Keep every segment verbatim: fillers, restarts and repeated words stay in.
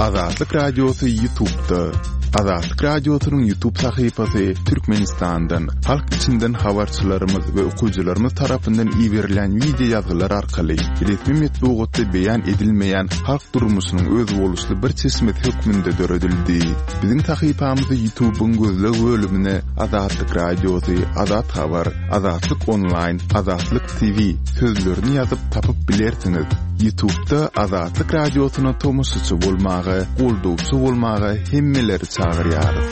Azatlyk Radiosu YouTube'da. Azatlyk Radiosu'nun YouTube sayfasy Türkmenistan'dan, halk içinden habarçylarymyz we okuwçylarymyz tarapyndan ýiberilen video ýazylar arkaly resmi metbuatda beýan edilmeýän halk durmuşynyň öz boluşly bir çeşmet hökmünde döredildi. Biziň sayfamyzy YouTube'un gözleg bölümine Azatlyk Radiosu, Azat Habar, Azatlyk Online, Azatlyk T V sözlerini ýazyp tapyp bilersiňiz. YouTube'da Azatlyk Radiosu'na tomusçy bolmagy, goldowçy bolmagy hemmeleri çağırýarys.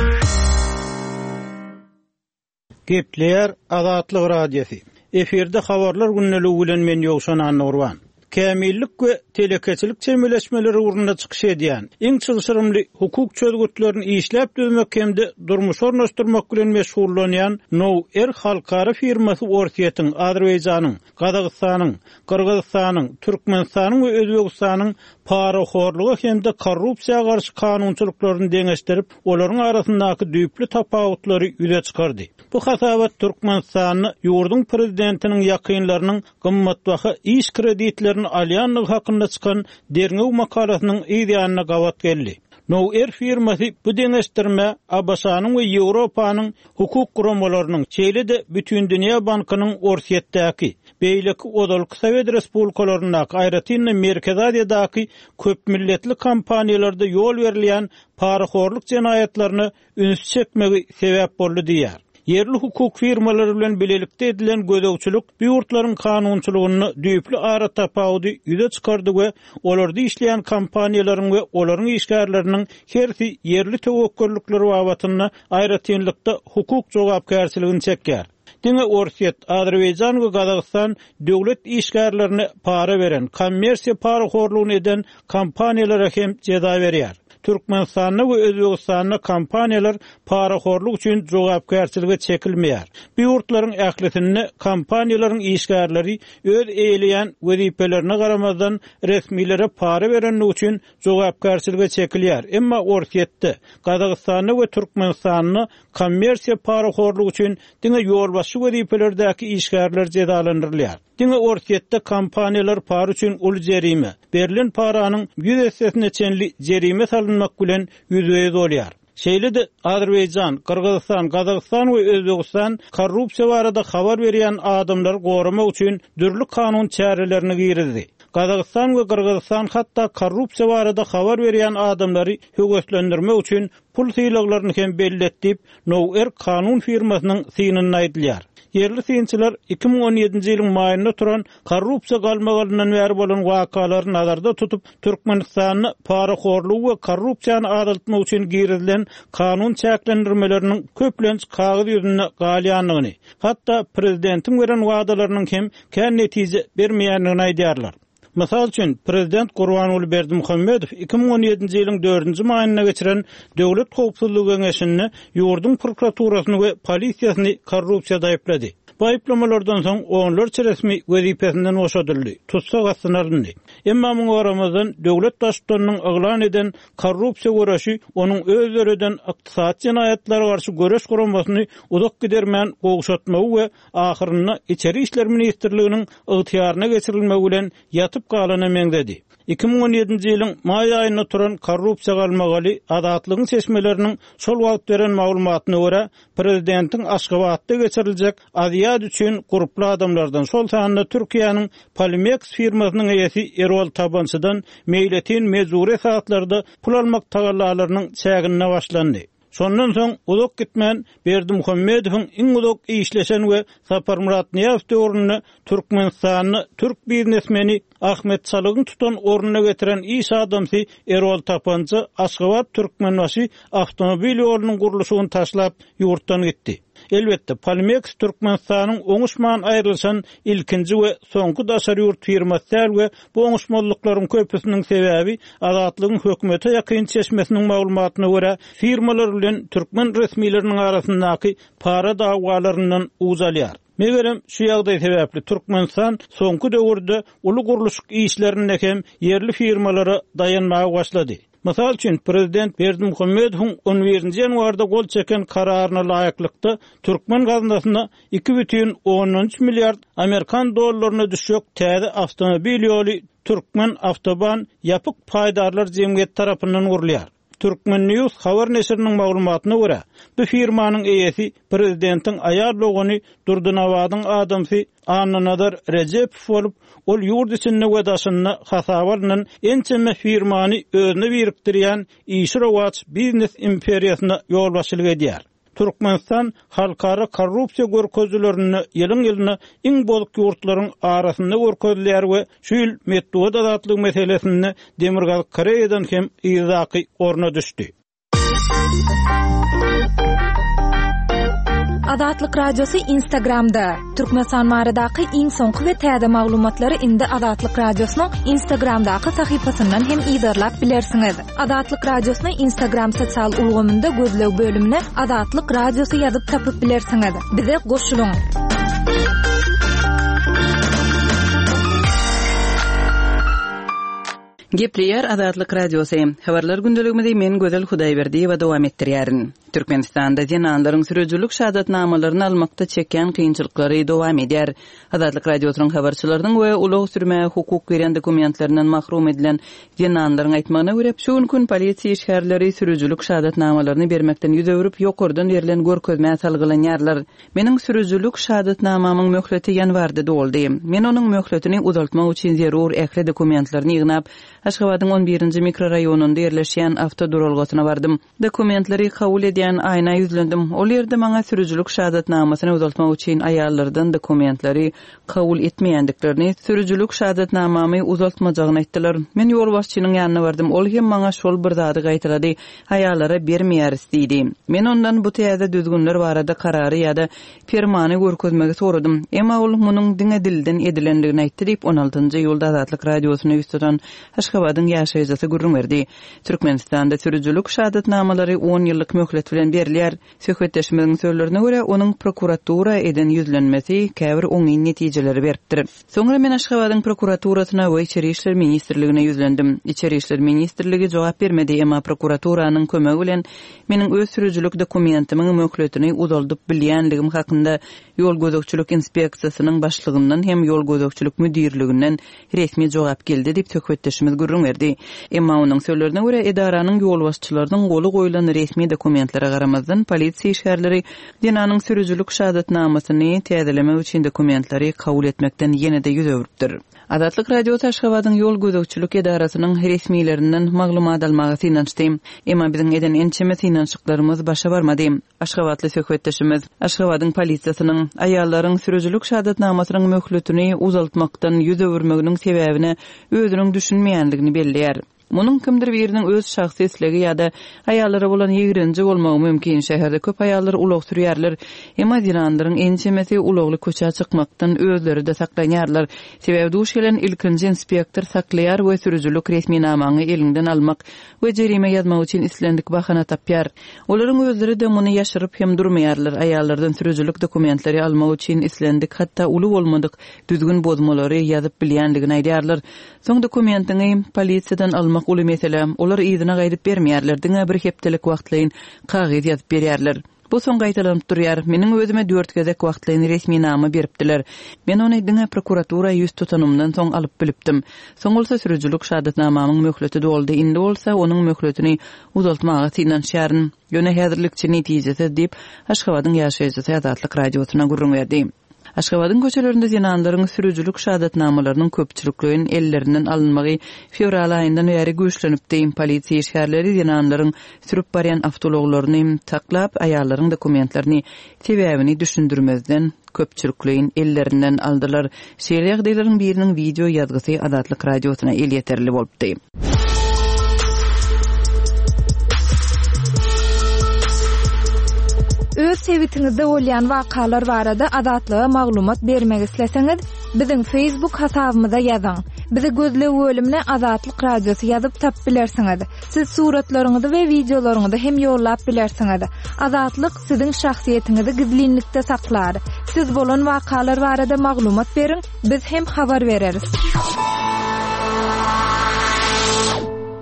Gepler Azatlyk Radiosu. Eferde habarlar günneligi bilen men Ýogşan Annurwan. Kämillik we telekeçilik çemeleşmeleri urunda çykyş edýän, iň çygyşyrymly hukuk çözgütlerini işläp döwmek hemde durmuş ornaşdyrmak bilen meşgullanýan Now-Er halkara firmasy ortaýatyň Azerbaýjanyň, Gazagystanyň, Kyrgyzstanyň, Türkmenistanyň we Özbegistanyň paraxorlugy hemde korrupsiýaga garşy kanunçylyklaryny deňeşdirip, olaryň arasyndaky düýpli tapawutlary ýüze çykardy. Bu hasabat Türkmenistanyň ýurdun prezidentiniň ýakynlarynyň gymmatbaha iş kreditlerini alýanlygy hakynda çykan derňew makalasynyň ýa-da gawat geldi. Now-Er firmasy bu deňeşdirme A B S-nyň we Ýewropanyň hukuk guramalarynyň çeýlede bütün dünýä bankynyň ortaýatdaky beýleki odalyk Sowet respublikalaryna gaýratynda Merkez Aziýadaky köp milletli kompaniýalarda ýol berilýän paraxorluk jenayatlaryny üns çekmegi sebäp boldy diýär. Yerli hukuk firmalary bilen bilelikde edilen gözegçilik bu ýurtlaryň kanunçylygyny düýpli ara tapawdy ýüze çykardy we olarda işleýän kompaniýalaryň we olaryň işgärleriniň hersi yerli tewekkellikleri babatyna aýratynlykda hukuk jogapkärçiligini çekýär. Diňe ortaýat Azerbaýjan we Gazagystan döwlet işgärlerini para beren, kommersiýa paraxorlugyny eden kompaniýalara hem jeda berýär. Türkmenistanyň we Özbegistanyň kompaniýalar paraxorluk üçin jogapkärçilige çekilmeýär. Bu ýurtlaryň ählisini kompaniýalaryň işgärleri öz eýleýän wezipelerine garamazdan resmilere para berenlik üçin jogapkärçilige çekilýär. Emma ortaýatda Gazagystanyň we Türkmenistanyň kommersiýa paraxorluk üçin diňe ýolbaşy wezipelerindäki işgärler jedalandyrylýar. Diňe ortaýatda kompaniýalar para üçin ul jerime, berilen paranyň ýüz hissesine çenli jerime salynmak bilen ýüzüýe bolýar. Şeýlede Azerbaýjan, Kyrgyzstan, Gazagystan we Özbegistan korrupsiýa barada habar berýän adamlar goramak üçin dürli kanun çärelerini girdi. Gazagystan we Kyrgyzstan hatda korrupsiýa barada habar berýän adamlary höwetlendirmek üçin pul syýlaklaryny hem belletip Now-Er kanun firmasynyň synyny aýdylýar. Yerli synçylar iki bin on ýedinji ýylyň maýynda turan korrupsiýa galmagalyndan bäri bolan wakalary nazarda tutup Türkmenistanyň paraxorlugy we korrupsiýany adaltmak üçin girilen kanun çäklendirmeleriniň köplenç kagyz ýüzüne galýanlygyny, hatda prezidentiň beren wadalarynyň hem kän netije bermeýänligini aýdýarlar. Mysal üçin Prezident Gurbanuly Berdimuhammedow iki bin on ýedinji ýylyň dördünji maýyna geçiren Döwlet Howpsuzlygy Geňeşini ýurdun prokuraturasyny we polisiýasyny korrupsiýada aýplady. Bu aýplamalardan soň onlarça resmi wezipesinden boşadyldy, tutsak astyna alındy. Emma muňa garamazdan döwlet başçylarynyň eglan eden korrupsiýa göreşi onuň özlerinden ykdysat jenayatlary garşy göreş guranmasyny uzak gidermän gowşatmagy we ahyrynda içeri işler ministrliginiň ygtyýaryna geçirilmegi bilen ýatyp galana meňdedi. iki bin on ýedinji ýylyň maý aýyna turan korrupsiýa galmagaly adatlygyň seçmeleriniň şol wagt beren maglumatyna görä prezidentiň Aşgabatda geçiriljek aziýat üçin guruply adamlardan şol sanyna Türkiýanyň Polimex firmasynyň eýesi Erol Tabançydan meýletin mezure saatlarda pul almak tagallalarynyň çägine başlandy. Sondan soň uzak gitmän Berdimuhammedowyň iň uzak işleşen we Saparmurat Niýazow döwründe Türkmenistanyň türk biznesmeni Ahmet Çalygyň tutan ornuna getiren iş adamsy Erol Tapançy Aşgabat Türkmenbaşy awtomobil ýolunyň gurulşyny taşlap ýurtdan gitdi. Elbetde Polimex Türkmenistanyň oňuşman aýrylşan ilkinji we soňky daşary ýurt firmasy we bu oňuşmalyklaryň köpüsiniň sebäbi azatlygyň hökümete ýakyn çeşmesiniň maglumatyna görä firmalar bilen türkmen resmileriniň arasyndaky para dagwalaryndan uzalýar. Megerem şu ýagdaý sebäpli Türkmenistan soňky döwürde uly gurulşyk işlerinde hem yerli firmalara dayanmagy başlady. Mysal üçin prezident Berdimuhammedow on birinji ýanwarda gol çeken kararyna laýyklykda Türkmen gazynasyna iki бүтүn on üç milliard Amerikan dollaryna düşýek täze awtomobil ýoly Türkmen Avtoban ýapyk paýdarlar jemgyýeti tarapyndan gurulýar. Türkmen News habar neşriniň maglumatyna görä, bu firmanyň eýesi prezidentiň aýal logony Durdunawadyň adamsy Annanadar Rejepov bolup, ol ýurt içinde wedaşyny hasabalynyň ençeme firmany özüne birikdirýän İşrowaç biznes imperiýasyna ýol başçylyk edýär. Türkmenistan halkara korrupsiýa görkezlerini ýylyň-ýylyna iň bolyk ýurtlaryň arasynda görkezler we şu ýyl metod adatlyk meselesini Demirgal Koreýadan hem izaky orna düşdi. Adatlyk radiosu Instagramda. Türkmenistan baradaky iň soňky we täze maglumatlary indi Adatlyk radiosynyň Instagramdaky sahypasyndan hem ýazarlap bilersiňiz. Adatlyk radiosynyň Instagram sosial ulgamynda gözleg bölümine Adatlyk radiosu ýazyp tapyp bilersiňiz. Bize goşulyň. Gepleyer Adatlyk radiosu. Habarlar gündeliginde men Gözel Hudaýberdiýewa dowam etdirýärin. Türkmenistanda jenanlaryň sürüjülük şahatnamalaryny almakda çeken kynçylyklary dowam edýär. Adatlyk radiosynyň habarçylarynyň we ulug sürme hukuk beren dokumentlarynyň mahrum edilen jenanlaryň aýtmagyna görä, şu gün polisiýa işgärleri sürüjülük şahatnamalaryny bermekden ýüzörüp ýokurdan berilen görkezmä salgylanýarlar. Meniň sürüjülük şahatnamamyň möhleti ýanwarda doldy. Men onuň möhletini uzaltmak üçin zerur ähli dokumentlaryny ýygnap Aşgabatyň on birinji mikroraýonunda ýerleşýän awtoduralgasyna bardym. Dokumentlary kabul edýän aýna ýüzlendim. Ol ýerde maňa sürüjülük şahatnamasyny uzaltmak üçin aýallardan dokumentlary kabul etmeýändiklerini, sürüjülük şahatnamamy uzaltmajagyny aýtdylar. Men ýol başçynyň ýanyna bardym. Ol hem maňa şol bir zady gaýtyrady, aýallara bermeýäris diýdi. Men ondan bu täze düzgünler barada karary ýa-da fermany görkezmegi soradym. Emma ol munyň diňe dilden edilendigini aýtdy diýip on altynjy ýylda Adatlyk radiosyny üstüden Aşgabatyň ýaşaýjasy gurrun berdi. Türkmenistanda sürüjülük şahatnamalary on ýyllyk möhlet bilen berilýär. Söhbetleşmemiň sözlerine görä, onuň prokuratura eden ýüzlenmesi käbir oňy netijeleri beripdir. Soňra men Aşgabatyň prokuraturasyna we Içeri işler ministrligine ýüzlendim. İçeri işler ministrligi jogap bermedi, emma prokuraturasynyň kömegi bilen meniň öz sürüjülük dokumentimyň möhletini uzaldyp bilýänligim hakynda ýol gözekçilik inspeksiýasynyň başlygyndan hem ýol gözekçilik müdirliginden resmi jogap geldi diýip söhbetleşmemiz gurrun berdi. Emma onuň sözlerine görä, edaranyň ýol başçylarynyň goly goýulan resmi dokumentlere garamazdan polisiýa işgärleri dinanyň sürüjülük şahatnamasyny täzelemek üçin dokumentlary kabul etmekden ýene-de ýüzörüpdir. Adatlyk radiosu Aşgabatyň ýol gözekçilik edarasynyň resmiýetlerinden maglumat almagy inançdy. Emma biziň eden ençeme inançyklarymyz başa barmady. Aşgabatly söhbetleşimiz Aşgabatyň polisiýasynyň aýallaryň sürüjülük şahatnamasynyň möhletini uzaltmakdan ýüzörmeginiň sebäbini özüniň düşünmeýändigini belliýär. Munyň kimdir biriniň öz şahsy islegi ýa-da aýallara bolan ýigrenji bolmagy mümkin. Şäherde köp aýallar ulug sürýärler. Emma dilanlaryň ençemesi ulugly köçe çykmakdan özleri de saklanýarlar. Sebäbi duş gelen ilkinji inspektor saklaýar we sürüjülük resminamagy elinden almak we jerime ýazmak üçin islendik bahana tapýar. Olaryň özleri de muny ýaşyryp hem durmaýarlar. Aýallardan sürüjülük dokumentlary almak üçin islendik, hatda uly bolmadyk düzgün bozmalary ýazyp bilýändigini aýdýarlar. Soň dokumentini polisiýadan almak uly mesele. Olar ýygyna gaýdyp bermeýärler. Diňe bir hepdelik wagtlaýyn kagyz ýazyp berýärler. Bu soň gaýtalanyp durýar. Meniň özüme dört gezek wagtlaýyn resmi nama beripdiler. Men ony diňe prokuratura ýüz tutanymdan soň alyp bilipdim. Soň bolsa sürüjülük şahatnamamyň möhleti doldy. Indi bolsa onuň möhletini uzaltmaga tinanşýaryn. Ýöne häzirlikçi netijesi diýip Aşgabatyň ýaşaýjasy Adatlyk radiosyna gurrun berdi. Aşgabatyň köçelerinde jenanlaryň sürüjülük şahatnamalarynyň köpçülikliginiň ellerinden alınmagy fevral aýyndan beri güýçlenipdi. Polisiýa işgärleri jenanlaryň sürüp barýan awtologlaryny taklap, aýallaryň dokumentlaryny sebäbini düşündirmezden köpçülikliginiň ellerinden aldylar. Şeýle ýagdaýlaryň biriniň video ýazgysy Adatlyk radiosyna el ýeterli bolupdy. Öz sevitiňizde bolýan wakalar barada adatlyga maglumat bermek isleseňiz, biziň Facebook hasabymyza ýazyň. Bizi gözle bölümine Adatlyk radiosu ýazyp tap bilersiňiz. Siz suratlaryňyzy we videolaryňyzy hem ýollap bilersiňiz. Adatlyk siziň şahsiýetiňizi gizlinlikde saklar. Siz bolan wakalar barada maglumat beriň, biz hem habar bereriz.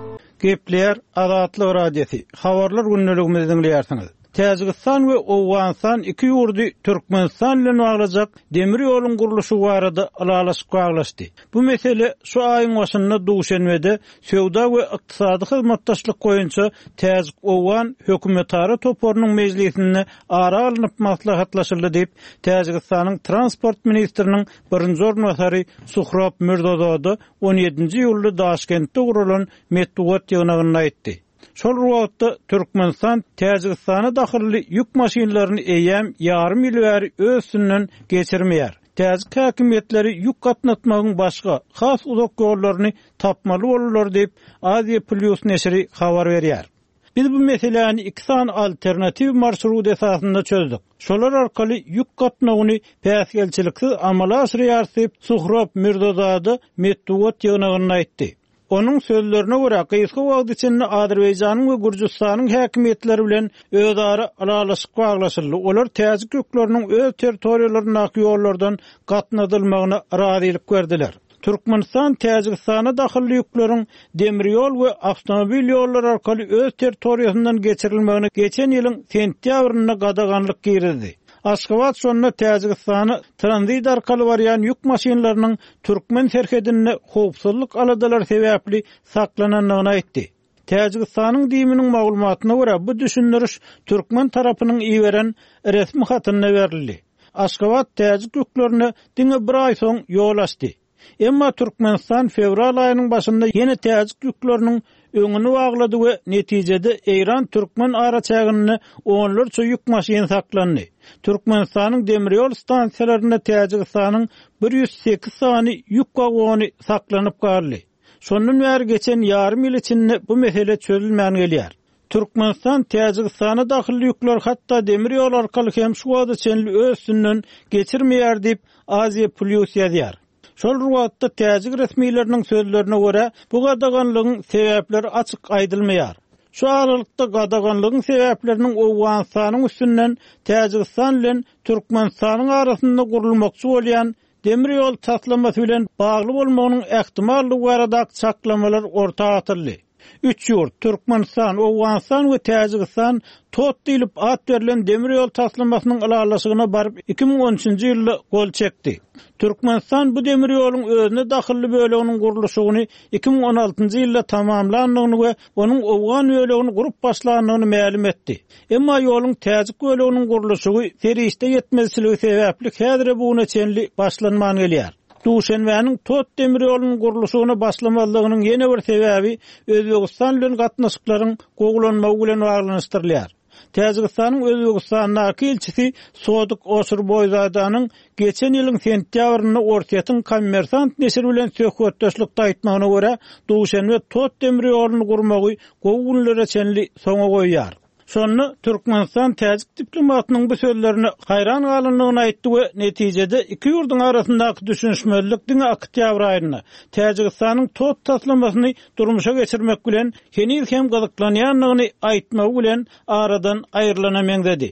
Gepler Azatlyk radiosi. Habarlar günnäligimizi dinleýärsiňiz. Täjikistan we Owganistan iki ýurdy Türkmenistan bilen baglajak demir ýoluň gurulşy barada alalaşyp gaglaşdy. Bu mesele şu aýyň başynda Duşanbede Söwda we ykdysady hyzmatdaşlyk goýunça Täjik Owan hökümetara toporunyň mejlisinde ara alınıp maslahatlaşyldy diýip Täjikistanyň transport ministriniň birinji ornatary Suhrab Mirzadada on ýedinji ýylda Daşkentde gurulan Metduat ýygynyny aýtdy. Şol wagtda Türkmenistan Täjikistana dahily ýük maşynlaryny eýem ýarym ýyl bäri özünden geçirmeýär. Täjik häkimetleri ýük gatnatmagyň başga has uzak ýollaryny tapmaly bolurlar diýip Aziya Plus neşri habar berýär. Biz bu meseleni iki san alternativ marşrut esasında çözdük. Şolar arkaly ýük gatnagyny päsgelçiliksiz amala aşyrýar diýip Suhrab Mirzadada Metduat ýygynyny aýtdy. Onun sözlerine göre kıyıskı wagt içinde Azerbaycan'ın ve Gürcistan'ın häkimetleri bilen özara alalaşyp gaglaşyldy. Olar Täjik ýükleriniň öz territoriýalaryndaki ýollardan gatnadylmagyna razylyk berdiler. Türkmenistan Täjikistana dahyly ýükleriň demir ýol we awtomobil ýollary arkaly öz territoriýasyndan geçirilmegini geçen ýylyň sentýabrynda gadaganlyk girdi. Aşgabat şonda Täjikistany tranzit arkaly barýan ýük maşynlarynyň Türkmen serhedinde howpsuzlyk aladalar sebäpli saklananlygyny aýtdy. Täjikistanyň diýiminiň maglumatyna görä bu düşündiriş Türkmen tarapynyň iýeren resmi hatyna berildi. Aşgabat Täjik ýüklerini diňe bir aý soň ýol açdy. Emma Türkmenistan fevral aýynyň başynda ýene Täjik ýükleriniň öňüni baglady we netijede Eýran-Türkmen araçagyny onlarça ýük maşyny saklandy. Türkmenistanyň demir ýol stansiýalaryna Täjikistanyň bir ýüz sekiz sany ýük wagony saklanyp galdy. Şondan bäri geçen ýarym ýyl içinde bu mesele çözülmän gelýär. Türkmenistan Täjikistana dahyly ýükler hatda demir ýol arkaly hem şu wagtda çenli özünden geçirmeýär diýip Aziya Plus ýazýar. Şol wagtda Täjik resmiýetleriniň sözlerine görä bu gadaganlygyň sebäpleri açyk aýdylmaýar. Şu aralykda gadaganlygyň sebäpleriniň Owganistanyň üstünden Täjikistan bilen Türkmenistanyň arasynda gurulmakçy bolýan demir ýol tatlamasy bilen bagly bolmagynyň ähtimallygy barada çaklamalar ortaga atyldy. Üç ýurt Türkmenistan, Owganistan we Täjikistan tot diýilip at berilen demir ýol taslamasynyň alalaşygyna baryp iki ming on üçinji ýylda gol çekdi. Türkmenistan bu demir ýoluň özüne dahyly böleginiň gurulşyny iki ming on altynjy ýylda tamamlandygyny we onuň Owgan bölegini gurup başlandygyny ma'lum etdi. Emma ýoluň Täjik böleginiň gurulşy serişde ýetmezçiligi sebäpli häzir buguna çenli başlanman gelýär. Duşanbäniň tot demir ýolunyň gurulşyna başlamalygynyň ýene bir sebäbi Özbegistan bilen gatnaşyklaryň goglanmagy bilen baglanyşdyrylýar. Täjikistanyň Özbegistandaky elçisi Sodyk Osurboýzadanyň geçen ýylyň sentýabrynda Ortaýatyň kommersant neşri bilen söhbetdeşlikde aýtmagyna görä Duşanbe tot demir ýoluny gurmagy gowgunlara çenli soňa goýýar. Şonu Türkmenistan Täjik diplomatynyň bu sözlerini hayran galanlygyny aýtdy we netijede iki ýurdyň arasyndaky düşünşmelik diňe oktyabr aýyna Täjikistanyň tot taslamasyny durmuşa geçirmek bilen henüz hem gazyklanýanlygyny aýtmagy bilen aradan aýrylanamen dedi.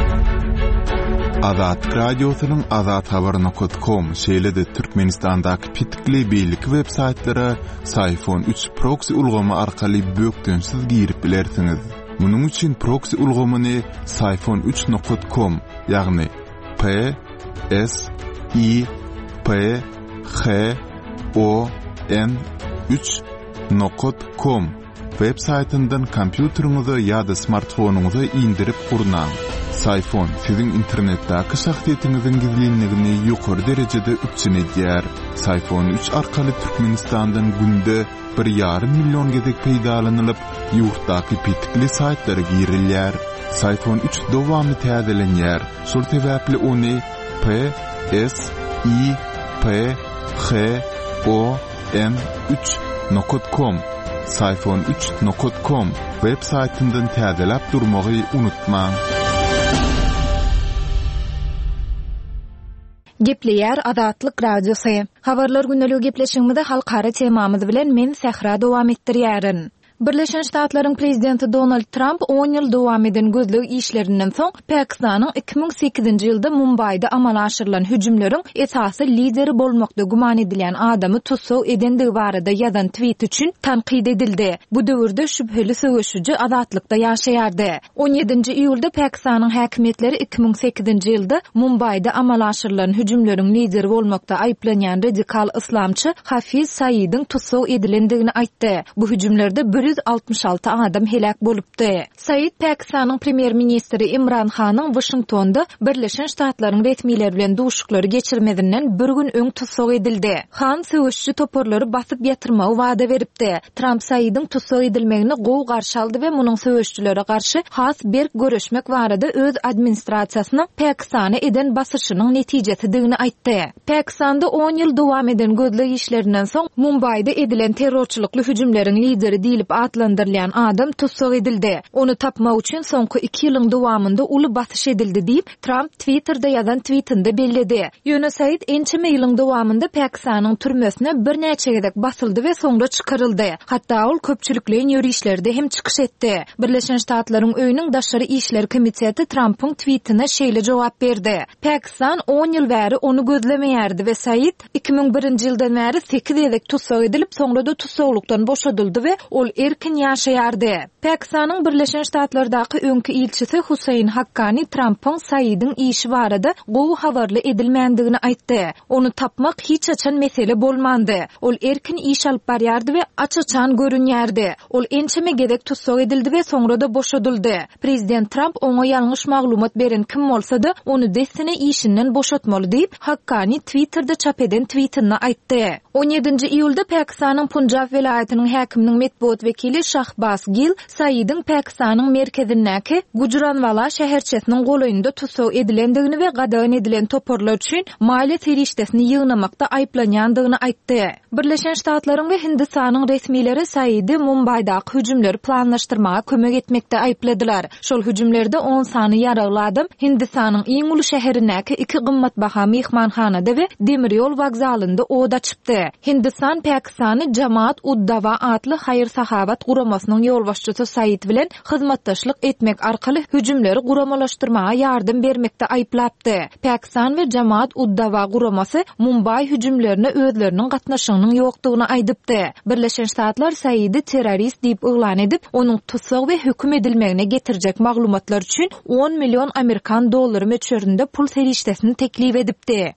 Azat radiosynyň azat habar nokta com şeýlede Türkmenistandaky pitikli beýlik web saytlary Sayfon üç proxy ulgamy arkaly bökdönsiz girip bilersiňiz. Bunun için proxy ulgamany sayfon üç nokta com ýagny P S I P H O N üç nokta com web saytyndan kompýuteriňize ýa-da smartfonuňyza indirip gurnaň. Sayfon siziň internetdäki şahsiýetiňiziň gizlinligini ýokary derejede üçin edýär. Sayfon üç arkaly Türkmenistandan günde bir yarım milyon gezek peýdalanylyp ýurtdaky pitikli saytlary girilýär. Sayfon üç dowamy täzelenýär. Şol sebäpli ony P S I P H O N üç nokta com sayfon üç nokta com web saytyndan täzelep durmagy unutmaň. Gepleýär Azatlyk radiosu. Habarlar günnälik gepleşigimizde halkara temamyz bilen men Sahra dowam etdirýärin. Birleşen Ştatlaryň prezidenti Donald Trump on ýyl dowam eden gözleg işlerinden soň Pakistanyň iki bin sekizinji ýylda Mumbayda amal aşyrylan hüjümleriň esasy lideri bolmakda guman edilen adamy tutsaw edendigi barada ýazan tweet üçin tanqid edildi. Bu döwürde şüpheli söwüşüji azatlykda ýaşaýardy. on ýedinji iýulda Pakistanyň häkimetleri iki bin sekizinji ýylda Mumbayda amal aşyrylan hüjümleriň lideri bolmakda aýplanýan radikal islamçy Hafiz Sayyid'in tutsaw edilendigini aýtdy. Bu hüjümlerde bir yüz altmış altı adam helak bolupdy. Sayyid Pakistanyň premier ministri Imran Khanyň Washingtonda Birleşen Ştatlaryň resmiýetleri bilen duşuklary geçirmedinden bir gün öň tutsaw edildi. Khan söwüşçi toporlary basyp ýatyrmagy wada beripdi. Trump Sayyid'in tutsaw edilmegini gowy garşy aldy we munyň söwüşçilere garşy has bir görüşmek barada öz administrasiýasynyň Pakistana eden basyşynyň netijesidigini aýtdy. Pakistanda on ýyl dowam eden gözleg işlerinden soň Mumbayda edilen terrorçylykly hüjümleriň lideri diýilip atlandyrılan adam tutsaw edildi. Onu tapmak üçin soňky iki ýylyň dowamında uly basyş edildi diýip Trump Twitter'da ýazan tweetinde bellidi. Ýöne Sayyid ençeme ýylyň dowamında Pakistanyň türmesine bir näçe gedek basyldy we soňra çykaryldy. Hatda ol köpçülikleň ýörüşlerde hem çykyş etdi. Birleşen Ştatlaryň öýüniň daşary işler komiteti Trump'yň tweetine şeýle jogap berdi. Pakistan on ýyl bäri onu gözlemeýärdi we Sayyid iki bin birinji ýyldan bäri sekiz ýyllyk tutsaw edilip soňra da tutsawlukdan boşadyldy we ol erkin ýaşaýardy. Pakistanyň Birleşen Ştatlardaky öňkü ilçisi Husayn Haqqani Trump'yň Sayyid'in işi barada gowy habarly edilmändigini aýtdy. Onu tapmak hiç açan mesele bolmandy. Ol erkin iş alyp barýardy we açyçan görünýärdi. Ol ençeme gedek tutsaw edildi we soňra da boşadyldy. Prezident Trump oňa ýalňyş maglumat beren kim bolsa-da onu destine işinden boşatmaly diýip Haqqani Twitter'da çap eden tweetinde aýtdy. on ýedinji iýulda Pakistanyň Punjab welaýatynyň häkiminiň metbuat wekili Shahbaz Gill Sayyid'in Pakistanyň merkezindäki Gujranwala şäherçesiniň golaýynda tutsaw edilendigini we gadagan edilen toporlar üçin maliýe terişdesini ýygnamakda aýplanýandygyny aýtdy. Birleşen Ştatlaryň we Hindistanyň resmiýetleri Sayyid'i Mumbaydaky hüjümleri planlaşdyrmaga kömek etmekde aýpladylar. Şol hüjümlerde on sany ýaraly adam Hindistanyň iň uly şäherindäki iki gymmatbaha mehmanhanada we demir ýol wagzalynda od açypdy. Hindistan Pakistany Jamaat Ud-Dawa atly hayır sahabat guramasynyň ýolbaşçysy Sayyid bilen hyzmatdaşlyk etmek arkaly hüjümleri guramalaşdyrmaga ýardym bermekde aýplapdy. Pakistan we Jamaat Ud-Dawa guramasy Mumbay hüjümlerine özleriniň gatnaşygynyň ýokdugyny aýdypdy. Birleşen Ştatlar Sayyid'i terrorist diýip oglan edip, onuň tutsaw we hökm edilmegine getirjek maglumatlar üçin on milyon Amerikan dollary möçberinde pul serişdesini teklip edipdi.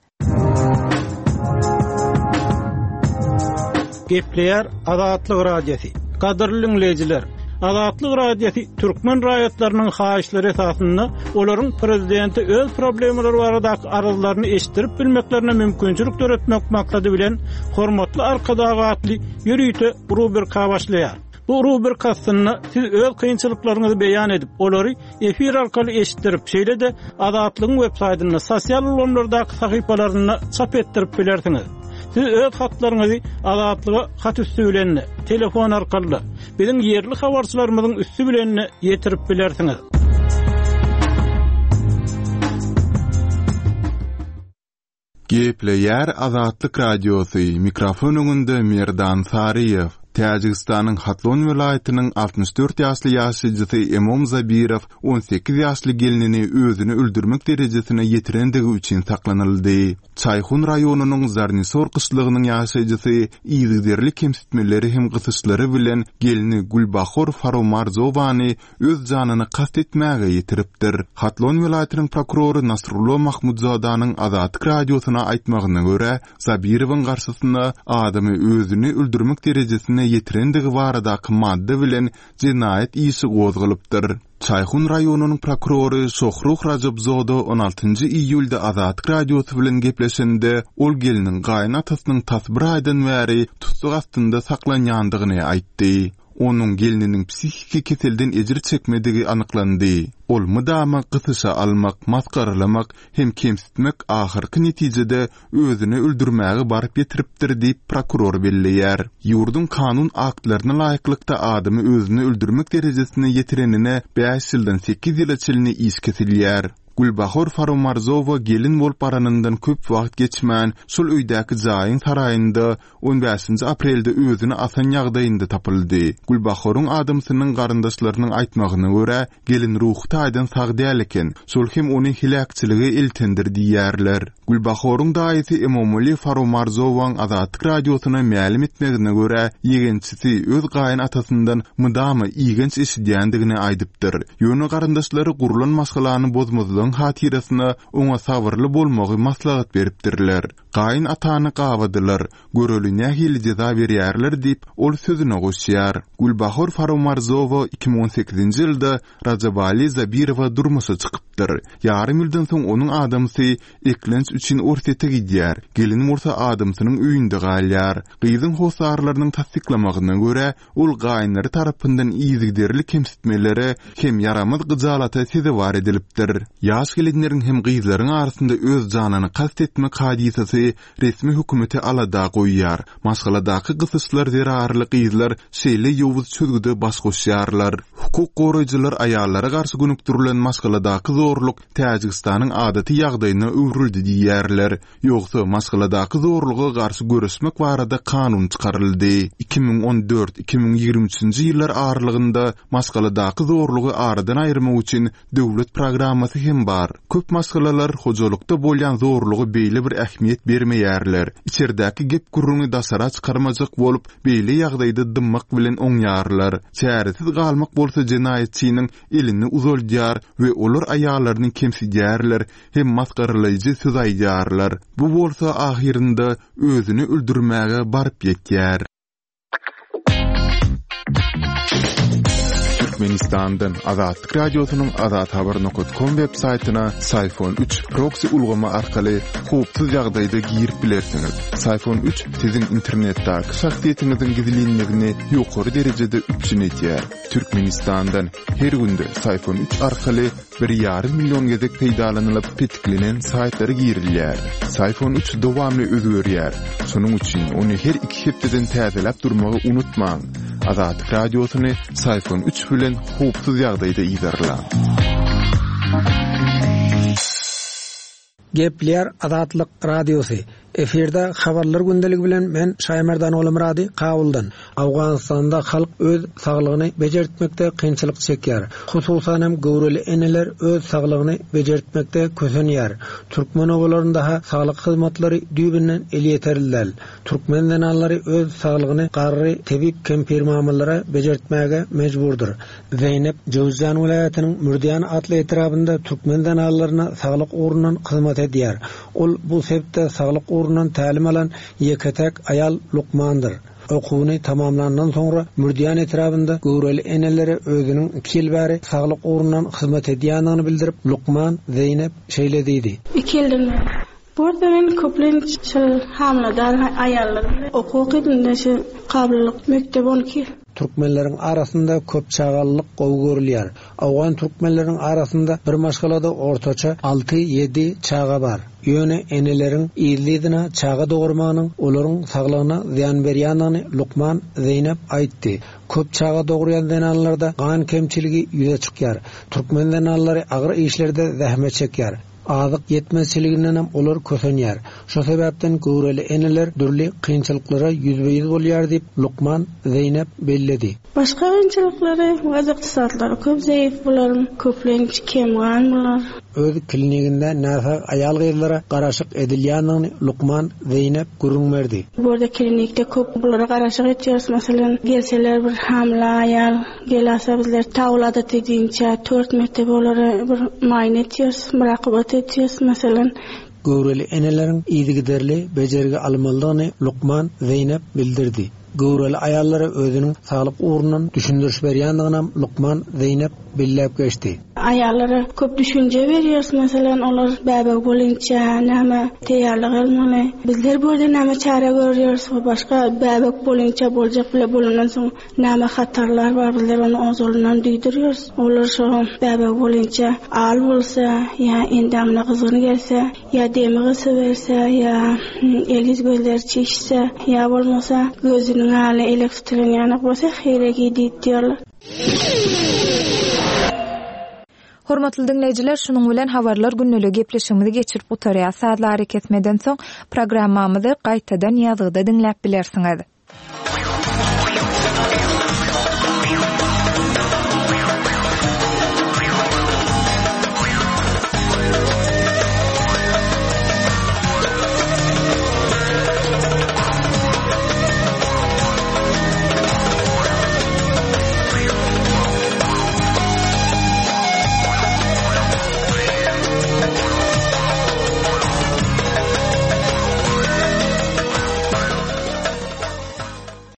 Gepleýär Azatlyk radiosi. Gadyrly dinleýijiler, Azatlyk radiosi türkmen raýatlarynyň haýyşlary esasynda olaryň prezidenti öz problemleri baradaky arzularyny eşdirip bilmeklerine mümkinçilik töretmek maksady bilen hormatly arkadagatly ýürüýte rubrika başlaýar. Bu rubrikasyny siz öz kynçylyklaryňyzy beýan edip, olary efir arkaly eşitdirip, şeýle de Azatlygyň web saýtyna, sosial ulanlardaky sahypalaryna çap etdirip bilersiňiz. Siz öz hatlaryňyzy Azatlyga hat üstü bilen, telefon arkaly, biziň ýerli habarçylarymyzyň üstü bilen ýetirip bilersiňiz. Gepleýär Azatlyk radiosy, mikrofon öňünde Merdan Saryýew. Täjikistanyň Hatlon welaýatynyň altmış dört ýaşly ýaşajysy Emom Zabirow on sekiz ýaşly gelinini özüni öldürmek derejesine ýetirendigi üçin saklanyldy. Çayxun raýonunyň Zarnisor kyslygynyň ýaşajysy ýygyderli kemsitmeleri hem gysyşlary bilen gelini Gulbahor Faromarzowany öz janyny kast etmäge ýetiripdir. Hatlon welaýatynyň prokurory Nasrullah Mahmudzadanyň Azatlyk radiosuna aýtmagyna görä, Zabirowyň garşysyna adamy özüni öldürmek derejesine ýetirendigi baradaky madde bilen jinayet işi gozgulypdyr. Çayxun raýonunyň prokurory Şohruh Rajabzoda on altynjy iýulda Azatlyk radiosu bilen gepleşende ol geliniň gaýnatysynyň tasbir aýdan bäri tutsuk astynda saklanýandygyny aýtdy. Onuň gelininiň psihiki keselden ejir çekmedigi anyklandy. Ol mydama gysysha almak, maskaralamak hem kemsitmek ahyrky netijede özüni öldürmäge baryp ýetiripdir diýip prokuror belleýär. Ýurdun kanun aktlaryna laýyklykda adamy özüni öldürmek derejesine ýetirenine beş ýyldan sekiz ýyl içinde iş kesilýär. Gulbahor Farumarzowa gelin bolup baranyndan köp wagt geçmän şol öýdäki jaýyň saraýynda on beşinji aprelde özüni asan ýagdaýynda tapyldy. Gulbahoryň adamsynyň garyndaşlarynyň aýtmagyna görä, gelin ruhy taýdan sag däl eken. Şol hem ony hilakçylygy iltendirdi ýerler. Gulbahoryň daýysy Emomali Farumarzowaň Azatlyk radiosyna mälim etmegine görä, ýegençisi öz gaýyn atasyndan mydamy iýgenç işidýändigini aýdypdyr. Ýöne garyndaşlary gurulan masalany bozmadyň hatirasyna oňa sabyrly bolmagy maslahat beripdirler. Gaýyn atany gawadylar, görelüne hili jeza berýärler diýip ol sözüne goşýar. Gulbahor Farumarzowa iki bin on sekizinji ýylda Rajabali Zabirowa durmuşa çykypdyr. Ýarym ýyldan soň onuň adamsy eklenç üçin ortete gidýär. Gelin Mursa adamsynyň öýünde galýar. Gyzyň hosarlarynyň tasdiklamagyna görä, ol gaýynlary tarapyndan ýyzgidерli kemsitmelere hem yaramaz gyjalata sezewar edilipdir. Ýaş gelinleriň hem gyzlaryň arasynda öz janyny kast etmek hadisesi resmi hökümeti alada goýýar. Maşgaladaky gysyşlar zerarly gyzlar şeýle ýowuz çözgüde baş goşýarlar. Hukuk goraýjylar aýallara garşy günüktirilen maşgaladaky zorluk Täjikistanyň adaty ýagdaýyna öwrüldi diýýärler. Ýogsa maşgaladaky zorluga garşy görüşmek barada kanun çykaryldy. iki bin on dört iki bin ýigirme üçinji ýyllar aralygynda maşgaladaky zorlugy aradan aýyrmak üçin döwlet programmasy hem bar. Köp maşgalalar hojalykda bolýan zorlugy beýle bir ähmiýet bermeýärler. İçeridäki gep gurruny dasara çykarmajak bolup, beýle ýagdaýda dymmak bilen oňýarlar. Çäresiz galmak bolsa jenaýetçiniň elini uzoldýar we olar aýallaryny kemsidýärler hem maskaralaýjy söz aýdýarlar. Bu bolsa ahirinde özüni öldürmäge baryp ýetýär. Türkmenistan'dan Azatlyk radiosynyň azat habar nokta com web saytyna Sayfon üç proxy ulgama arkaly howpsuz ýagdaýda girip bilersiňiz. Sayfon üç siziň internetdäki şahsiýetiňiziň gizliligini ýokary derejede üçinetýär. Türkmenistan'dan her günde Sayfon üç arkaly bir ýarym million gezek peýdalanylyp petiklenen saytlary girilýär. Sayfon üç dowamly özgörýär. Şonuň üçin ony her iki hepdeden täzeläp durmagy unutmaň. Azatlyk radiosyny Sayfon üç bilen howpsuz ýagdaýda ýydarlar. Gepler Azatlyk radiosu. Eferde habarlar gündeligi bilen men Şaýmerdan Olamrady Kabuldan. Awganistanda halk öz saglygyny bejertmekde kynçylyk çekýär. Hususan hem gowrely eneler öz saglygyny bejertmekde kösenýär. Türkmen owalarynda saglyk hyzmatlary düýbinden el ýeterilýär. Türkmen zanallary öz saglygyny garry tebip kempermamallara bejertmäge mejburdur. Zeynep Jowzjan welaýatynyň Mürdiýan atly etrabynda Türkmen zanallaryna saglyk urundan hyzmat edýär. Ol bu sebäpde saglyk urundan tälim alan ýeketek aýal Lukmandyr. Okuwyny tamamlandan soňra Mürdiýan etrabynda gowrely enelere özüniň iki ýyl bäri saglyk urundan hyzmat edýändigini bildirip Lukman Zeynep şeýlediydi. iki ýyldan burada men köplenç hamladar aýallar okuw edildi şu kabylyk mektep on iki. Türkmenleriň arasynda köp çagallyk gowy görülýär. Awgan türkmenleriň arasynda bir maşgalada ortaça alty ýedi çaga bar. Ýöne eneleriň ýyldyna çaga dogurmanyň olaryň saglygyna ziýan berýändigini Lukman Zeynep aýtdy. Köp çaga dogurýan zanallarda gan kemçiligi ýüze çykýar. Türkmen zanallary agyr işlerde zähmet çekýär. Azyk yetmezçiliginden hem olar kösenýär. Şo sebäpden gowrely eneler dürli kynçylyklara ýüzbeýiz bolýar diýip Lukman Zeynep belledi. Başga kynçylyklary wagtyk saatlar köp zeýif bolar, köplenç kemgan bolar. Öz klinikinde nähä aýal gyzlara garaşyk edilýändigini Lukman Zeynep gurrunmerdi. Burada klinikde köp bolara garaşyk etýäris. Masalan, gelseler bir hamla aýal gelasa bizler tawlada tedinçe dört mektep bolary bir maýne etýäris, murakabat etýäris. Masalan, gowrely eneleriň ýygyderli bejergi almalygyny Lukman Zeynep bildirdi. Gowrely aýallara özüniň saglyk urundan düşündiriş berýändigini Lukman Zeynep bellep geçdi. Aýallara köp düşünje berýär. Masalan, olar bäbek bolunça näme teýärlik almaly. Bizler burada näme çare görýäris, başga bäbek bolunça boljak bile bolandan soň näme hatarlar bar, bizler onu ozolundan düýdürýäris. Olar şo bäbek bolunça al bolsa, ýa endamly gyzyny gelse, ýa demigi severse, ýa eliz gözler çeşse, ýa bolmasa gözüniň haly elek tutulan ýanyk bolsa heregi diýýärler. Hormatly dinleyijiler, şunun bilen habarlar günneligi gepleşigimizi geçirip utarýar. Saatlar hareket etmeden soň programmamyzy gaýtadan ýazgyda dinläp bilersiňiz.